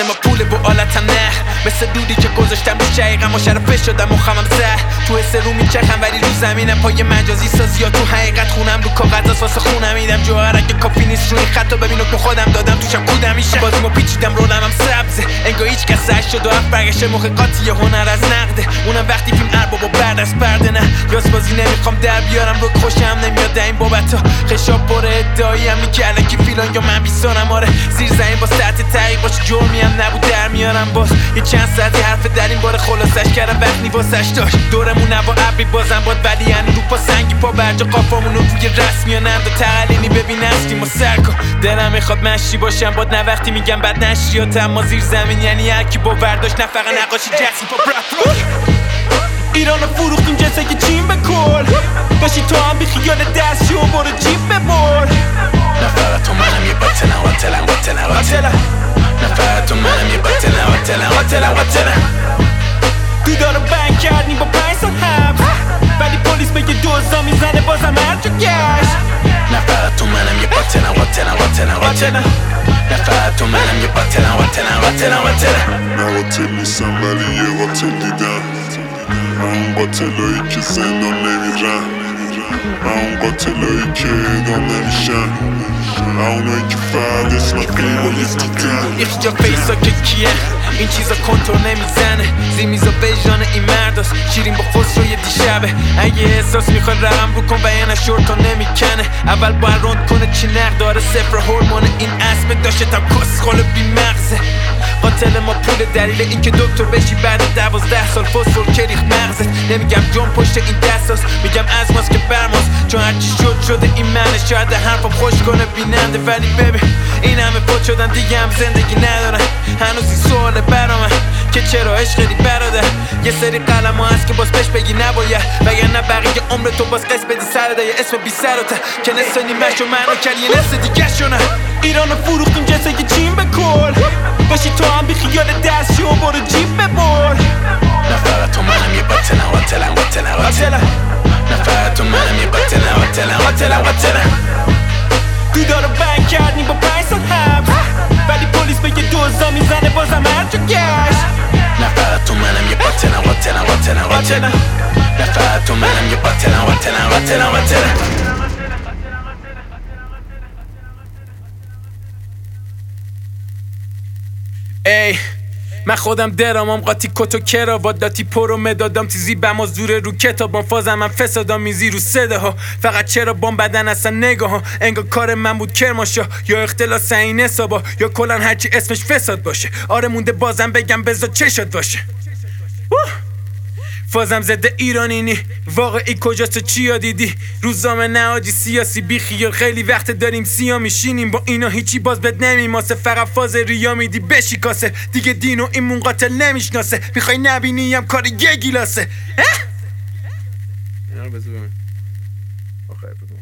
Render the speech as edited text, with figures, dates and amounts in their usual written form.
قاتل ما پول با آلتم نه، مثل دودی که گذاشتم رو شقیقم و شرفش شدم و خمم زد تو حس رو میچخم ولی رو زمینم پای مجازی سازی ها تو حقیقت خونم رو کاغذاست واسه خونم میدم جوهر اگه کافی نیست روی خطا ببینو که خودم دادم توشم کودم میشه بازیمو پیچیدم رولمم سبزه انگار هیچ کس سعی شد و هفت برگشته محققاتی هنر از نقده اونم وقتی فیلم ارباب و بعد از پرده نه یاس بازی نمیخوام در بیارم رو خوشم نمیاد این بابتا خشاب پر ادعایی هم که الکی فیلان یا من بیسانم آره زیر زمین با سطح تحقیق باشه جرمی هم نبود در میارم باز یه چند ساعتی حرف در این بار خلاصش کردم وقتی واسش داشت دورمون نوا ابری بازم باد ولی هنو رو پا سنگی پا برجا قافامون رو روی رسمیانند و تقلینی ببین هستیم و سرکن دلم میخواد مشی باشم باد نه وقتی میگم بد نشریات اما زیر زمین یعنی هرکی با برداشت نه فقط نقاشی جسیم پا برافروش ایرانو فروختیم جسه که چین بکل باشی تو هم بی خیال دستی و برو جیب ببر نه فقط تو منم یه قاتلم نه فقط تو منم یه قاتلم دودارو بند کردیم با 5 سال حبس ولی پلیس بگه دوزا میزنه بازم هرجا گشت نه فقط تو منم یه قاتلم نه فقط تو منم یه قاتلم نه قاتل نیستم ولی یه قاتل دیدم من اون قاتلایی که زندان نمیرن من اون قاتلایی که اعدام نمیشن من اونایی که فقط اسم قیبالیت دیدن یکی جا فیسا که کیه این چیزا کنترل نمیزنه زیمیزا ویژان این مرداست شیرین با خسروی دیشبه اگه احساس میخواد رقم رو کن و یه نشورتا نمیکنه اول باید روند کنه چی نق داره صفر هورمون این اسب داشته تا کسخال بی مغزه قاتل ما پول دلیل این که دکتر بشی بعد 12 سال فسفر که ریخت مغزت نمیگم جون پشت این دستاست میگم از ماست که برماست چون هرچی شده این منه شاید حرفم خوش کنه بیننده ولی ببین این همه فوت شدن دیگه هم زندگی ندارن هنوز این سواله برامه که چرا عشقی برادر یه سری قلم ها هست که باز بهش بگی نباید وگرنه بقیه عمر تو باز قص بدی سرده یه اسم بی سراته که نصف نیمه‌شو منو کرد یه نصف دیگه شونه ایرانو فروختیم جسه که چین بکل باشی تو هم بی خیال دستی و برو جیب ببر نه فقط تو منم یه قاتلم نه فقط تو منم یه قاتلم دودارو بند کردیم با 5 سال حبس ولی پلیس بگه دوزا میزنه بازم هرجا گشت نه فقط تو منم یه قاتلم نه فقط تو منم یه قاتلم ای من خودم درامم قاطی کتو کرا با داتی پرو مدادم تیزی بم زور رو کتابم فازم من فسادم میزی رو صده ها فقط چرا بام بدن اصلا نگاه ها انگار کار من بود کرماشا یا اختلاس این حسابا یا کلن هرچی اسمش فساد باشه آره مونده بازم بگم بذار چه شد باشه فازم زده ایرانی نی واقعی کجاست چی ها دیدی روزنامه نهادی سیاسی بی خیال خیلی وقت داریم سیا میشینیم با اینا هیچی باز بد نمیماسه فقط فاز ریا میدی بشی کاسه دیگه دینو ایمون قاتل نمیشناسه میخوای نبینی هم کار یه گیلاسه